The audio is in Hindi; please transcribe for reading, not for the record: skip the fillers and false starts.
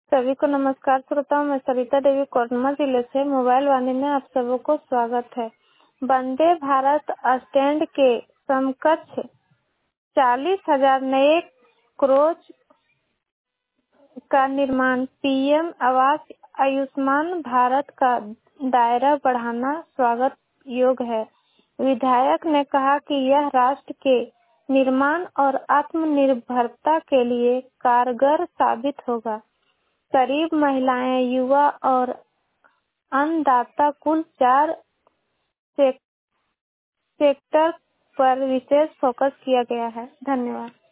सभी को नमस्कार श्रोताओं, मैं सरिता देवी कोडरमा जिले से मोबाइल वाणी में आप सबको स्वागत है। वंदे भारत स्टैंड के समकक्ष 40,000 नए कोच का निर्माण, पीएम आवास, आयुष्मान भारत का दायरा बढ़ाना स्वागत योग्य है। विधायक ने कहा कि यह राष्ट्र के निर्माण और आत्मनिर्भरता के लिए कारगर साबित होगा। गरीब महिलाएं, युवा और अन्नदाता कुल 4 सेक्टर पर विशेष फोकस किया गया है। धन्यवाद।